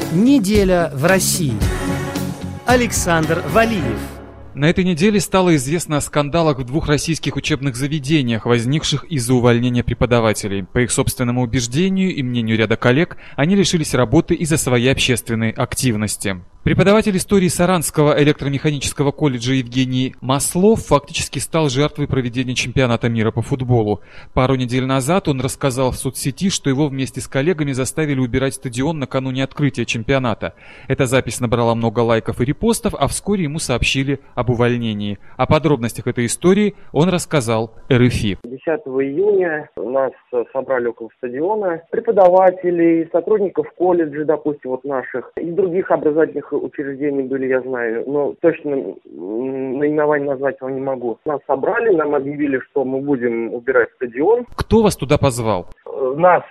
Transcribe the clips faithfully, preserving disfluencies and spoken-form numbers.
Неделя в России. Александр Валиев. На этой неделе стало известно о скандалах в двух российских учебных заведениях, возникших из-за увольнения преподавателей. По их собственному убеждению и мнению ряда коллег, они лишились работы из-за своей общественной активности. Преподаватель истории Саранского электромеханического колледжа Евгений Маслов фактически стал жертвой проведения чемпионата мира по футболу. Пару недель назад он рассказал в соцсети, что его вместе с коллегами заставили убирать стадион накануне открытия чемпионата. Эта запись набрала много лайков и репостов, а вскоре ему сообщили об увольнении. О подробностях этой истории он рассказал эр эф и. десятого июня нас собрали около стадиона преподавателей, сотрудников колледжа, допустим, вот наших, и других образовательных учреждений были, я знаю, но точно наименование назвать его не могу. Нас собрали, нам объявили, что мы будем убирать стадион. Кто вас туда позвал? Нас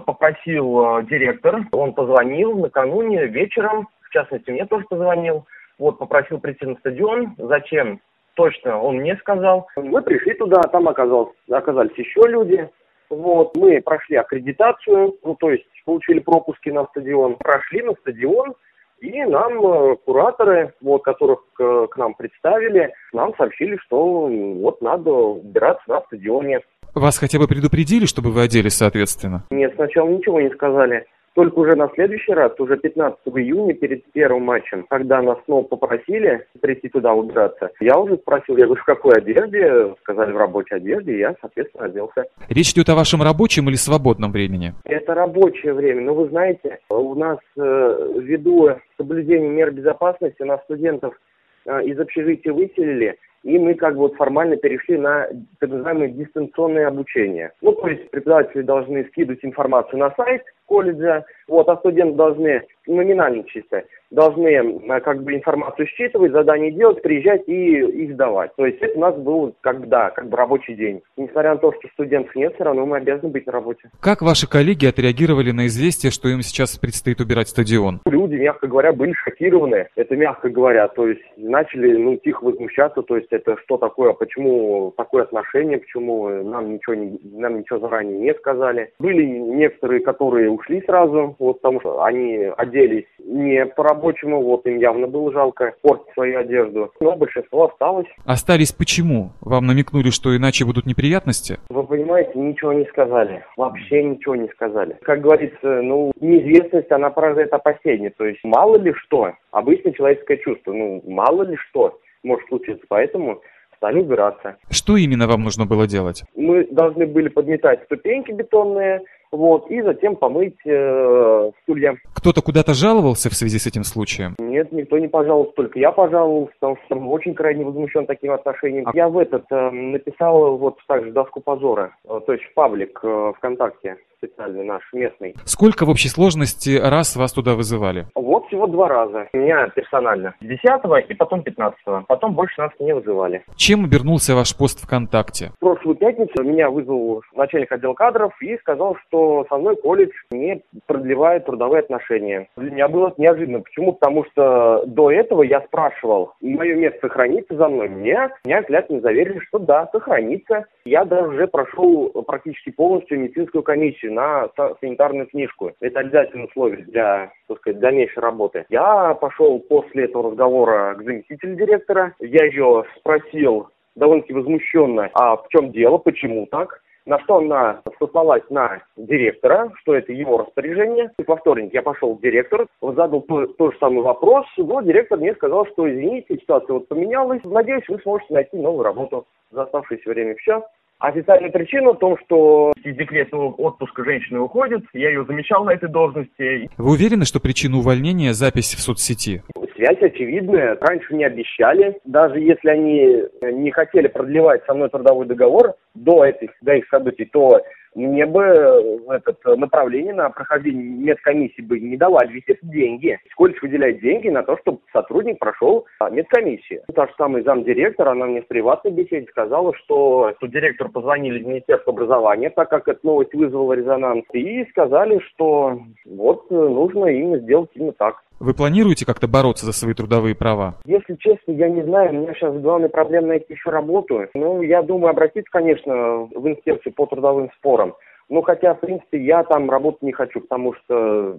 попросил директор, он позвонил накануне вечером, в частности, мне тоже позвонил, вот, попросил прийти на стадион. Зачем? Точно он мне сказал. Мы пришли туда, там оказалось, оказались еще люди. Вот, мы прошли аккредитацию, ну, то есть получили пропуски на стадион, прошли на стадион. И нам э, кураторы, вот, которых э, к нам представили, нам сообщили, что вот надо убираться на стадионе. Вас хотя бы предупредили, чтобы вы оделись соответственно? Нет, сначала ничего не сказали. Только уже на следующий раз, уже пятнадцатого июня, перед первым матчем, когда нас снова попросили прийти туда убираться, я уже спросил, я говорю, в какой одежде? Сказали, в рабочей одежде, и я, соответственно, оделся. Речь идет о вашем рабочем или свободном времени? Это рабочее время. Но вы знаете, у нас э, ввиду соблюдения мер безопасности нас студентов э, из общежития выселили, и мы как бы вот формально перешли на так называемое дистанционное обучение. Ну, то есть преподаватели должны скидывать информацию на сайт колледжа, вот, а студенты должны, номинально чисто, должны как бы информацию считывать, задания делать, приезжать и их сдавать. То есть это у нас был когда, как бы рабочий день. Несмотря на то, что студентов нет, все равно мы обязаны быть на работе. Как ваши коллеги отреагировали на известие, что им сейчас предстоит убирать стадион? Люди, мягко говоря, были шокированы. Это мягко говоря. То есть начали, ну, тихо возмущаться. То есть это что такое, почему такое отношение, почему нам ничего, не, нам ничего заранее не сказали. Были некоторые, которые ушли сразу, вот, потому что они оделись не по-рабочему, вот им явно было жалко портить свою одежду. Но большинство осталось. Остались почему? Вам намекнули, что иначе будут неприятности? Вы понимаете, ничего не сказали. Вообще ничего не сказали. Как говорится, ну, неизвестность, она порождает опасения. То есть мало ли что, обычное человеческое чувство, ну, мало ли что может случиться, поэтому стали убираться. Что именно вам нужно было делать? Мы должны были подметать ступеньки бетонные, вот, и затем помыть э, стулья. Кто-то куда-то жаловался в связи с этим случаем? Нет, никто не пожаловался, только я пожаловался, потому что очень крайне возмущен таким отношением. Я в этот э, написал вот также доску позора, э, то есть в паблик э, ВКонтакте специальный наш, местный. Сколько в общей сложности раз вас туда вызывали? Вот всего два раза. Меня персонально. десятого и потом пятнадцатого. Потом больше нас не вызывали. Чем обернулся ваш пост ВКонтакте? В прошлую пятницу меня вызвал начальник отдела кадров и сказал, что со мной колледж не продлевает трудовые отношения. Для меня было неожиданно. Почему? Потому что до этого я спрашивал, мое место сохранится за мной. Мне, меня клятвенно заверили, что да, сохранится. Я даже уже прошел практически полностью медицинскую комиссию на санитарную книжку. Это обязательное условие для, так сказать, дальнейшей работы. Я пошел после этого разговора к заместителю директора. Я ее спросил довольно-таки возмущенно, а в чем дело, почему так? На что она сослалась на директора, что это его распоряжение. И во вторник я пошел к директору, задал тот же самый вопрос, но директор мне сказал, что извините, ситуация вот поменялась. Надеюсь, вы сможете найти новую работу за оставшееся время. Все. Официальная причина в том, что из декретного отпуска женщина уходит. Я ее замечал на этой должности. Вы уверены, что причина увольнения – запись в соцсети? Связь очевидная. Раньше не обещали. Даже если они не хотели продлевать со мной трудовой договор до этих, до их событий, то мне бы это направление на прохождение медкомиссии бы не давали, ведь это деньги. Колледж выделяет деньги на то, чтобы сотрудник прошел медкомиссию. Та же самая замдиректора, она мне в приватной беседе сказала, что, что директору позвонили из Министерства образования, так как эта новость вызвала резонанс, и сказали, что вот нужно именно сделать именно так. Вы планируете как-то бороться за свои трудовые права? Если честно, я не знаю. У меня сейчас главная проблема найти еще работу. Ну, я думаю, обратиться, конечно, в инспекцию по трудовым спорам. Ну, хотя, в принципе, я там работать не хочу, потому что не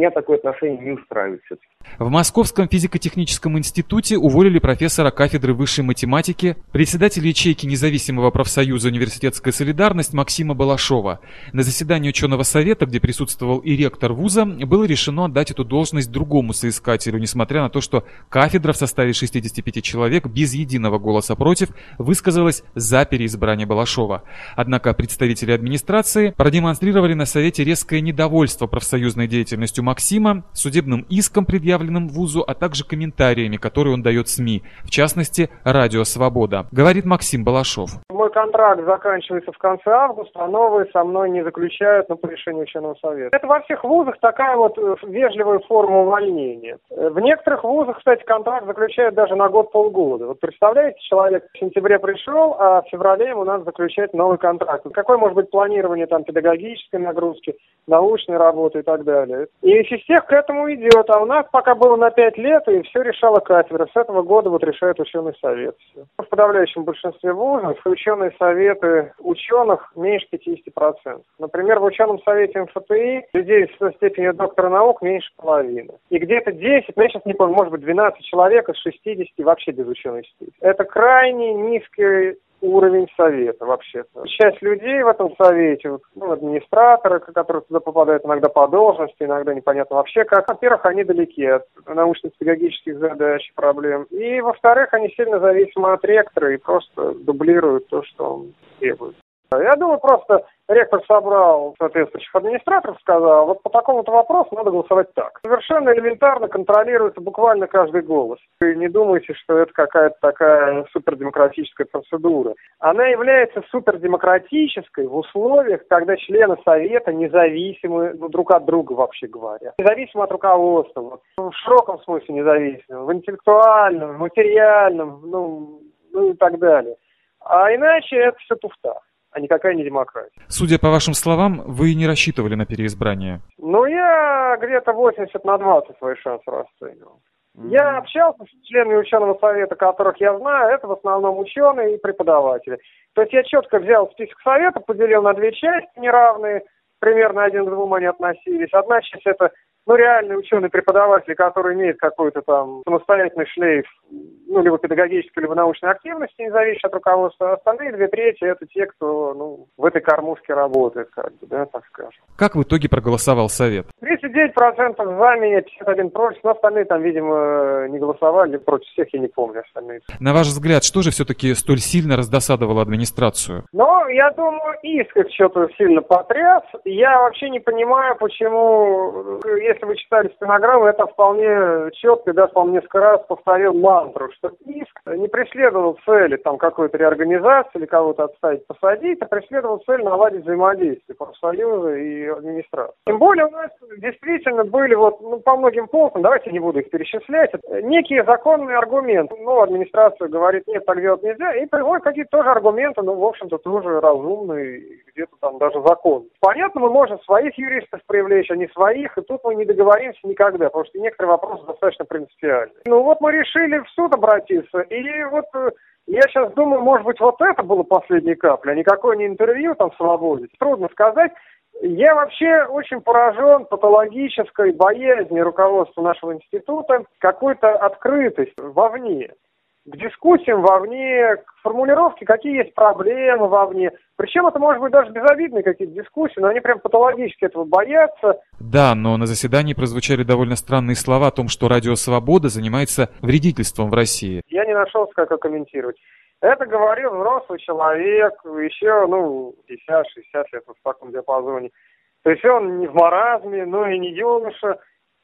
меня такое отношение не устраивает все-таки. В Московском физико-техническом институте уволили профессора кафедры высшей математики, председателя ячейки независимого профсоюза «Университетская солидарность» Максима Балашова. На заседании ученого совета, где присутствовал и ректор вуза, было решено отдать эту должность другому соискателю, несмотря на то, что кафедра в составе шестидесяти пяти человек без единого голоса против высказалась за переизбрание Балашова. Однако представители администрации продемонстрировали на совете резкое недовольство профсоюзной деятельностью Максима, судебным иском, предъявленным вузу, а также комментариями, которые он дает СМИ, в частности, Радио Свобода. Говорит Максим Балашов. Мой контракт заканчивается в конце августа, а новые со мной не заключают, но по решению ученого совета. Это во всех вузах такая вот вежливая форма увольнения. В некоторых вузах, кстати, контракт заключают даже на год-полгода. Вот представляете, человек в сентябре пришел, а в феврале ему надо заключать новый контракт. Какое может быть планирование там педагогической нагрузки, научной работы и так далее. И физтех к этому идет, а у нас пока было на пять лет, и все решала кафедра. С этого года вот решает ученый совет. Все. В подавляющем большинстве вузов ученые советы ученых меньше пятьдесят процентов. Например, в ученом совете эм эф тэ и людей с степенью доктора наук меньше половины. И где-то десять, ну я сейчас не помню, может быть двенадцать человек из шестидесяти вообще без ученой степени. Это крайне низкий уровень совета вообще-то. Часть людей в этом совете, вот, ну, администраторы, которые туда попадают иногда по должности, иногда непонятно вообще как. Во-первых, они далеки от научно-педагогических задач и проблем. И, во-вторых, они сильно зависимы от ректора и просто дублируют то, что он требует. Я думаю, просто ректор собрал соответствующих администраторов, сказал, вот по такому-то вопросу надо голосовать так. Совершенно элементарно контролируется буквально каждый голос. Вы не думайте, что это какая-то такая супердемократическая процедура. Она является супердемократической в условиях, когда члены совета независимы ну, друг от друга, вообще говоря. Независимы от руководства, вот, в широком смысле независимы, в интеллектуальном, в материальном, ну, ну и так далее. А иначе это все туфта, а никакая не демократия. Судя по вашим словам, вы не рассчитывали на переизбрание. Ну, я где-то восемьдесят на двадцать свои шансы расценивал. Mm-hmm. Я общался с членами ученого совета, которых я знаю, это в основном ученые и преподаватели. То есть я четко взял список совета, поделил на две части неравные, примерно один к двум они относились. Одна часть это ну, реальные ученые-преподаватели, которые имеют какой-то там самостоятельный шлейф, ну, либо педагогической, либо научной активности, не зависящей от руководства. Остальные две трети – это те, кто, ну, в этой кормушке работает, как бы, да, так скажем. Как в итоге проголосовал совет? тридцать девять процентов за меня, пятьдесят один против, но остальные там, видимо, не голосовали, против всех я не помню остальные. На ваш взгляд, что же все-таки столь сильно раздосадовало администрацию? Ну, я думаю, иск их что-то сильно потряс. Я вообще не понимаю, почему, если вы читали стенограмму, это вполне четко, да, вполне несколько раз повторил мантру, что иск не преследовал цели там какой-то реорганизации или кого-то отставить, посадить, а преследовал цель наладить взаимодействие профсоюза и администрации. Тем более у нас действительно были вот, ну, по многим пунктам, давайте не буду их перечислять, некие законные аргументы. Ну, администрация говорит, нет, так делать нельзя, и приводят какие-то тоже аргументы, ну, в общем-то, тоже разумные, где-то там даже законные. Понятно, мы можем своих юристов привлечь, а не своих, и тут мы не договоримся никогда, потому что некоторые вопросы достаточно принципиальны. Ну, вот мы решили в суд обратиться, и вот я сейчас думаю, может быть, вот это было последней каплей, а никакое не интервью там в «Свободе». Трудно сказать. Я вообще очень поражен патологической боязнью руководства нашего института, какой-то открытость вовне, к дискуссиям вовне, к формулировке, какие есть проблемы вовне. Причем это может быть даже безобидные какие-то дискуссии, но они прям патологически этого боятся. Да, но на заседании прозвучали довольно странные слова о том, что Радио Свобода занимается вредительством в России. Я не нашелся, как это комментировать. Это говорил взрослый человек, еще, ну, пятьдесят-шестьдесят лет, вот в таком диапазоне. То есть он не в маразме, но и не юноша.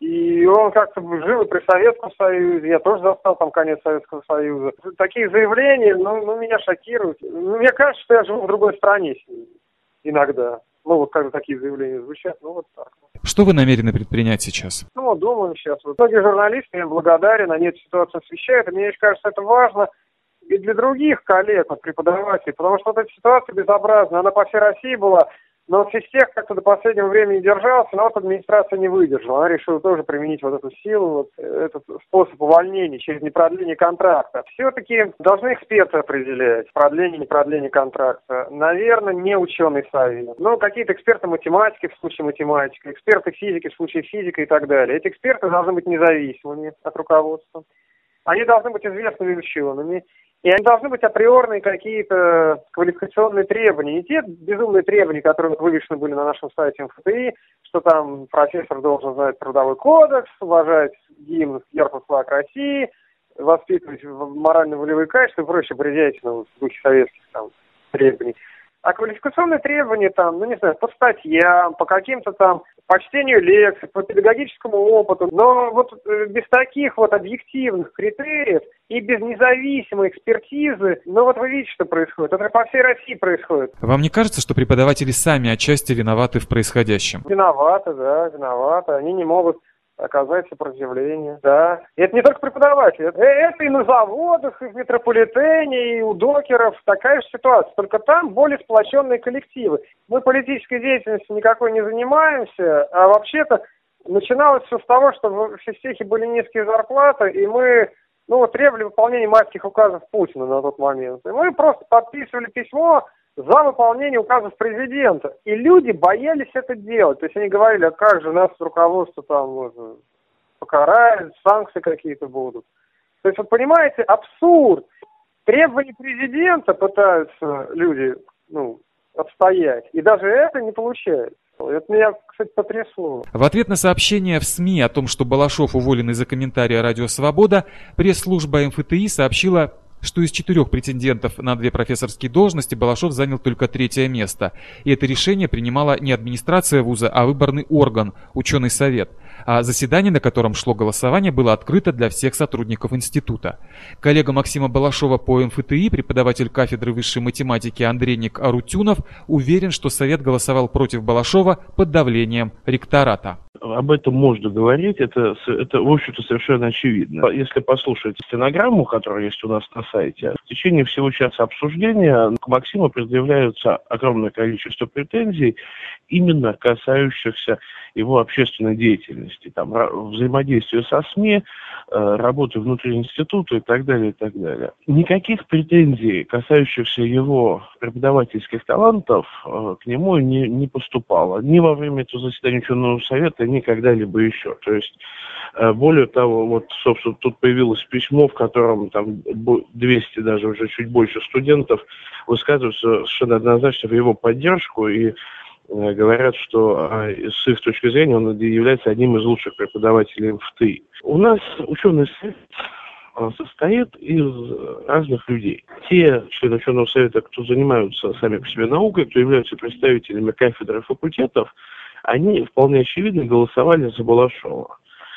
И он как-то жил и при Советском Союзе, я тоже застал там конец Советского Союза. Такие заявления, ну, ну меня шокируют. Ну, мне кажется, что я живу в другой стране с ним иногда. Ну, вот когда такие заявления звучат, ну, вот так. Что вы намерены предпринять сейчас? Ну, думаем сейчас. Вот многие журналисты, я благодарен, они эту ситуацию освещают, и мне кажется, это важно и для других коллег, вот, преподавателей, потому что вот эта ситуация безобразна, она по всей России была. Но физтех как-то до последнего времени держался, но вот администрация не выдержала. Она решила тоже применить вот эту силу, вот этот способ увольнения через непродление контракта. Все-таки должны эксперты определять продление, непродление контракта. Наверное, не ученый совет. Ну, какие-то эксперты математики в случае математики, эксперты физики в случае физики и так далее. Эти эксперты должны быть независимыми от руководства. Они должны быть известными учеными. И они должны быть априорные какие-то квалификационные требования. Не те безумные требования, которые вывешены были на нашем сайте эм эф тэ и, что там профессор должен знать трудовой кодекс, уважать гимн яркий флаг России, воспитывать морально-волевые качества и прочее бредятину в духе советских там требований. А квалификационные требования там, ну не знаю, по статьям, по каким-то там, по чтению лекций, по педагогическому опыту. Но вот без таких вот объективных критериев и без независимой экспертизы, ну вот вы видите, что происходит. Это по всей России происходит. Вам не кажется, что преподаватели сами отчасти виноваты в происходящем? Виноваты, да, виноваты. Они не могут оказать сопротивление, да. И это не только преподаватели, это, это и на заводах, и в метрополитене, и у докеров такая же ситуация, только там более сплоченные коллективы. Мы политической деятельностью никакой не занимаемся, а вообще-то начиналось все с того, что в физтехе были низкие зарплаты, и мы, ну, требовали выполнения майских указов Путина на тот момент. И мы просто подписывали письмо за выполнение указов президента. И люди боялись это делать. То есть они говорили, а как же нас руководство там вот, покарает, санкции какие-то будут. То есть, вот понимаете, абсурд. Требования президента пытаются люди, ну, отстоять. И даже это не получается. Это меня, кстати, потрясло. В ответ на сообщение в СМИ о том, что Балашов уволен из-за комментария «Радио Свобода», пресс-служба эм эф тэ и сообщила, что из четырех претендентов на две профессорские должности Балашов занял только третье место. И это решение принимала не администрация вуза, а выборный орган, ученый совет. А заседание, на котором шло голосование, было открыто для всех сотрудников института. Коллега Максима Балашова по эм эф тэ и, преподаватель кафедры высшей математики Андрейник Арутюнов, уверен, что совет голосовал против Балашова под давлением ректората. Об этом можно говорить, это, это, в общем-то, совершенно очевидно. Если послушать стенограмму, которая есть у нас на сайте, в течение всего часа обсуждения к Максиму предъявляется огромное количество претензий, именно касающихся его общественной деятельности, там, взаимодействия со СМИ, работы внутри института и так далее, и так далее. Никаких претензий, касающихся его преподавательских талантов, к нему не, не поступало. Ни во время этого заседания ученого совета, ни когда-либо еще. То есть, более того, вот, собственно, тут появилось письмо, в котором там двести, даже уже чуть больше студентов высказываются совершенно однозначно в его поддержку и говорят, что с их точки зрения он является одним из лучших преподавателей эм эф тэ и. У нас ученый совет состоит из разных людей. Те члены ученого совета, кто занимаются сами по себе наукой, кто являются представителями кафедр и факультетов, они вполне очевидно голосовали за Балашова.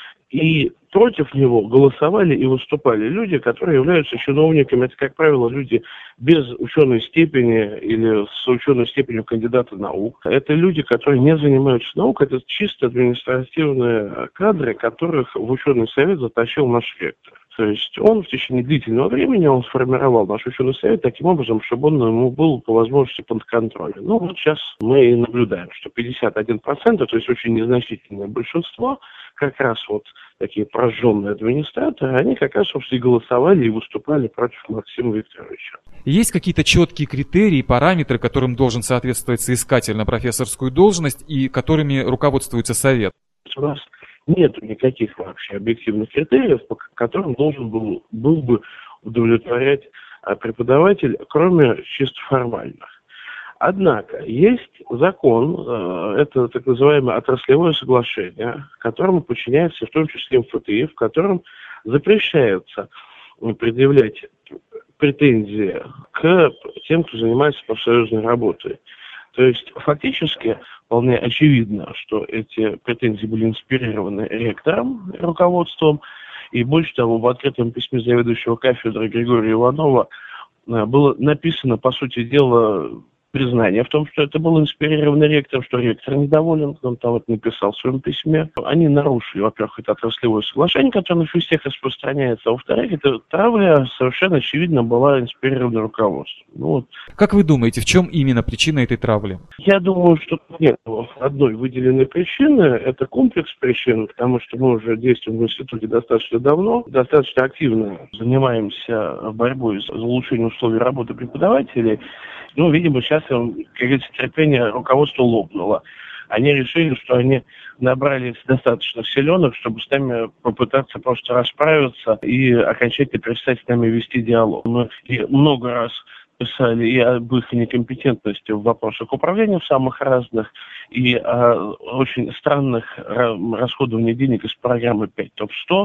И против него голосовали и выступали люди, которые являются чиновниками. Это, как правило, люди без ученой степени или с ученой степенью кандидата наук. Это люди, которые не занимаются наукой. Это чисто административные кадры, которых в ученый совет затащил наш ректор. То есть он в течение длительного времени он сформировал наш ученый совет таким образом, чтобы он ему был по возможности под контролем. Ну вот сейчас мы и наблюдаем, что пятьдесят один процент, то есть очень незначительное большинство, как раз вот такие прожженные администраторы, они как раз, собственно, и голосовали и выступали против Максима Викторовича. Есть какие-то четкие критерии, параметры, которым должен соответствовать соискатель на профессорскую должность и которыми руководствуется совет? У нас нет никаких вообще объективных критериев, по которым должен был, был бы удовлетворять преподаватель, кроме чисто формальных. Однако есть закон, это так называемое отраслевое соглашение, которому подчиняется в том числе эм эф тэ и, в котором запрещается предъявлять претензии к тем, кто занимается профсоюзной работой. То есть фактически вполне очевидно, что эти претензии были инспирированы ректором, руководством, и больше того, в открытом письме заведующего кафедры Григория Иванова было написано, по сути дела, признание в том, что это был инспирированный ректор, что ректор недоволен, он там вот написал в своем письме. Они нарушили, во-первых, это отраслевое соглашение, которое на всех распространяется, а во-вторых, эта травля совершенно очевидно была инспирирована руководством. Ну, вот. Как вы думаете, в чем именно причина этой травли? Я думаю, что нет одной выделенной причины, это комплекс причин, потому что мы уже действуем в институте достаточно давно, достаточно активно занимаемся борьбой за улучшение условий работы преподавателей. Ну, видимо, сейчас, как говорится, терпение руководства лопнуло. Они решили, что они набрались достаточно силенок, чтобы с нами попытаться просто расправиться и окончательно перестать с нами вести диалог. Мы и много раз писали и об их некомпетентности в вопросах управления в самых разных, и о очень странных расходовании денег из программы пять топ сто,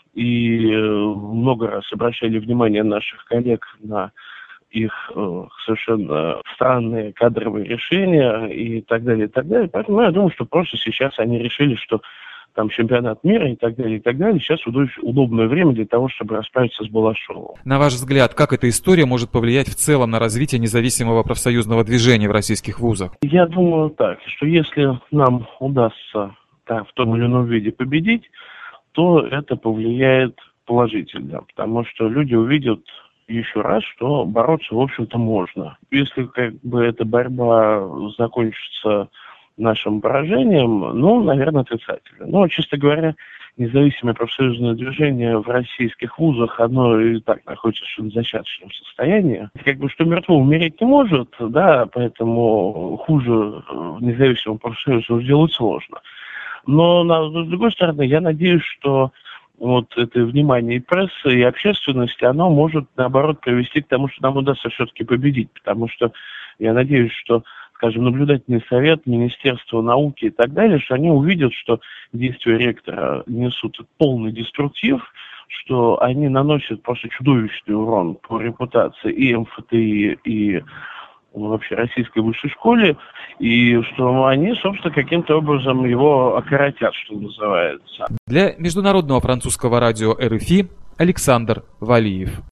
и много раз обращали внимание наших коллег на их э, совершенно странные кадровые решения и так далее, и так далее. Поэтому я думаю, что просто сейчас они решили, что там чемпионат мира и так далее, и так далее. Сейчас удобное время для того, чтобы расправиться с Балашовым. На ваш взгляд, как эта история может повлиять в целом на развитие независимого профсоюзного движения в российских вузах? Я думаю так, что если нам удастся да, в том или ином виде победить, то это повлияет положительно, потому что люди увидят еще раз, что бороться, в общем-то, можно. Если как бы эта борьба закончится нашим поражением, ну, наверное, отрицательно. Но, честно говоря, независимое профсоюзное движение в российских вузах, оно и так находится в зачаточном состоянии. Как бы, что мертво умереть не может, да, поэтому хуже независимому профсоюзу сделать сложно. Но, с другой стороны, я надеюсь, что вот это внимание и прессы, и общественности, оно может, наоборот, привести к тому, что нам удастся все-таки победить. Потому что я надеюсь, что, скажем, наблюдательный совет, Министерство науки и так далее, что они увидят, что действия ректора несут полный деструктив, что они наносят просто чудовищный урон по репутации и эм эф тэ и, и вообще российской высшей школе, и что они, собственно, каким-то образом его окоротят, что называется. Для Международного французского радио эр эф и Александр Валиев.